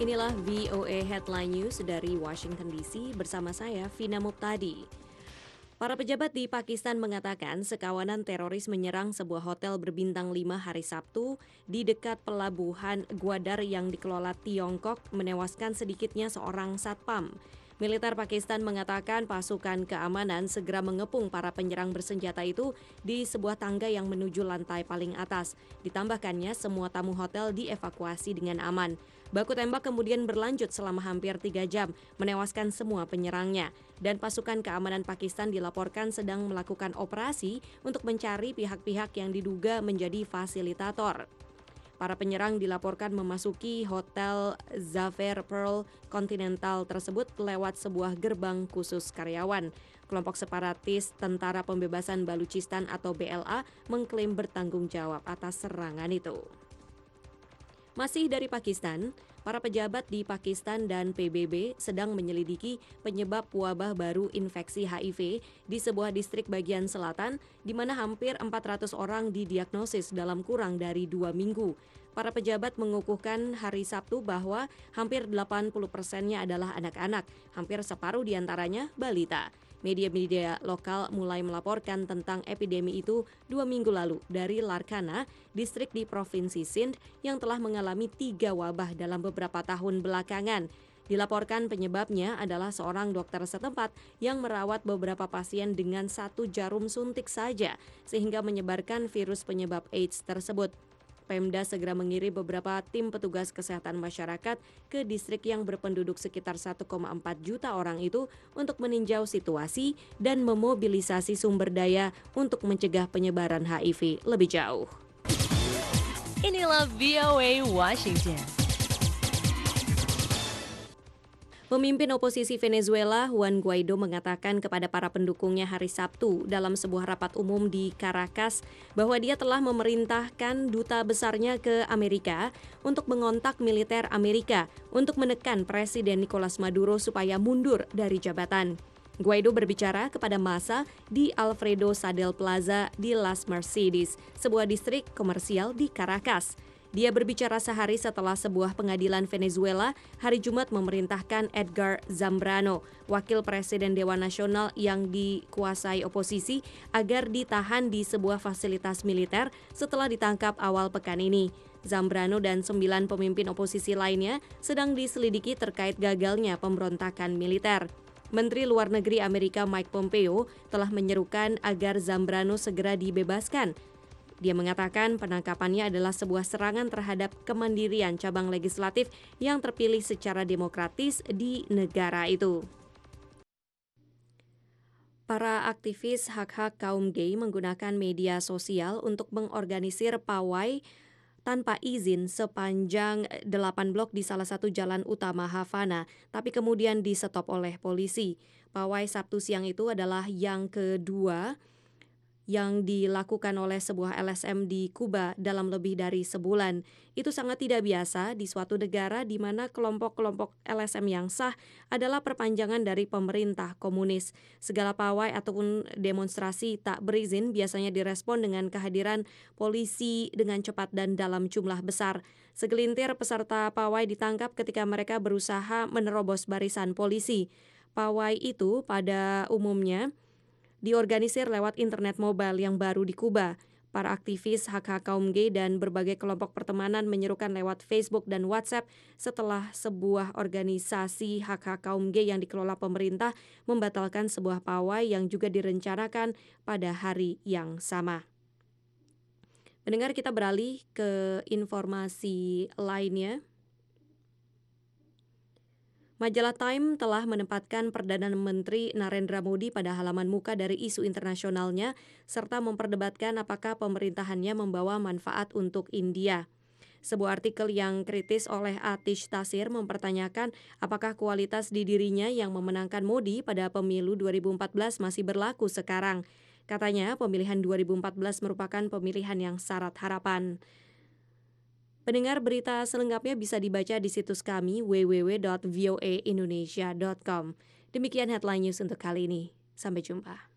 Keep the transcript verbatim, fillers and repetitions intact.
Inilah V O A Headline News dari Washington D C bersama saya, Vina Muptadi. Para pejabat di Pakistan mengatakan sekawanan teroris menyerang sebuah hotel berbintang lima hari Sabtu di dekat pelabuhan Gwadar yang dikelola Tiongkok, menewaskan sedikitnya seorang satpam. Militer Pakistan mengatakan pasukan keamanan segera mengepung para penyerang bersenjata itu di sebuah tangga yang menuju lantai paling atas. Ditambahkannya, semua tamu hotel dievakuasi dengan aman. Baku tembak kemudian berlanjut selama hampir tiga jam, menewaskan semua penyerangnya. Dan pasukan keamanan Pakistan dilaporkan sedang melakukan operasi untuk mencari pihak-pihak yang diduga menjadi fasilitator. Para penyerang dilaporkan memasuki Hotel Zafir Pearl Continental tersebut lewat sebuah gerbang khusus karyawan. Kelompok separatis Tentara Pembebasan Baluchistan atau B L A mengklaim bertanggung jawab atas serangan itu. Masih dari Pakistan, para pejabat di Pakistan dan P B B sedang menyelidiki penyebab wabah baru infeksi H I V di sebuah distrik bagian selatan, di mana hampir empat ratus orang didiagnosis dalam kurang dari dua minggu. Para pejabat mengukuhkan hari Sabtu bahwa hampir delapan puluh persennya adalah anak-anak, hampir separuh diantaranya balita. Media-media lokal mulai melaporkan tentang epidemi itu dua minggu lalu dari Larkana, distrik di Provinsi Sindh yang telah mengalami tiga wabah dalam beberapa tahun belakangan. Dilaporkan penyebabnya adalah seorang dokter setempat yang merawat beberapa pasien dengan satu jarum suntik saja, sehingga menyebarkan virus penyebab AIDS tersebut. Pemda segera mengirim beberapa tim petugas kesehatan masyarakat ke distrik yang berpenduduk sekitar satu koma empat juta orang itu untuk meninjau situasi dan memobilisasi sumber daya untuk mencegah penyebaran H I V lebih jauh. Inilah V O A Washington. Pemimpin oposisi Venezuela, Juan Guaido, mengatakan kepada para pendukungnya hari Sabtu dalam sebuah rapat umum di Caracas bahwa dia telah memerintahkan duta besarnya ke Amerika untuk mengontak militer Amerika untuk menekan Presiden Nicolas Maduro supaya mundur dari jabatan. Guaido berbicara kepada massa di Alfredo Sadel Plaza di Las Mercedes, sebuah distrik komersial di Caracas. Dia berbicara sehari setelah sebuah pengadilan Venezuela hari Jumat memerintahkan Edgar Zambrano, wakil presiden Dewan Nasional yang dikuasai oposisi, agar ditahan di sebuah fasilitas militer setelah ditangkap awal pekan ini. Zambrano dan sembilan pemimpin oposisi lainnya sedang diselidiki terkait gagalnya pemberontakan militer. Menteri Luar Negeri Amerika Mike Pompeo telah menyerukan agar Zambrano segera dibebaskan. Dia mengatakan penangkapannya adalah sebuah serangan terhadap kemandirian cabang legislatif yang terpilih secara demokratis di negara itu. Para aktivis hak-hak kaum gay menggunakan media sosial untuk mengorganisir pawai tanpa izin sepanjang delapan blok di salah satu jalan utama Havana, tapi kemudian disetop oleh polisi. Pawai Sabtu siang itu adalah yang kedua yang dilakukan oleh sebuah L S M di Kuba dalam lebih dari sebulan. Itu sangat tidak biasa di suatu negara di mana kelompok-kelompok L S M yang sah adalah perpanjangan dari pemerintah komunis. Segala pawai ataupun demonstrasi tak berizin biasanya direspon dengan kehadiran polisi dengan cepat dan dalam jumlah besar. Segelintir peserta pawai ditangkap ketika mereka berusaha menerobos barisan polisi. Pawai itu pada umumnya diorganisir lewat internet mobile yang baru di Kuba. Para aktivis hak-hak kaum gay dan berbagai kelompok pertemanan menyerukan lewat Facebook dan WhatsApp setelah sebuah organisasi hak-hak kaum gay yang dikelola pemerintah membatalkan sebuah pawai yang juga direncanakan pada hari yang sama. Pendengar, kita beralih ke informasi lainnya. Majalah Time telah menempatkan Perdana Menteri Narendra Modi pada halaman muka dari isu internasionalnya serta memperdebatkan apakah pemerintahannya membawa manfaat untuk India. Sebuah artikel yang kritis oleh Atish Tasir mempertanyakan apakah kualitas di dirinya yang memenangkan Modi pada pemilu dua ribu empat belas masih berlaku sekarang. Katanya pemilihan dua ribu empat belas merupakan pemilihan yang syarat harapan. Pendengar, berita selengkapnya bisa dibaca di situs kami w w w dot v o a indonesia dot com. Demikian headline news untuk kali ini. Sampai jumpa.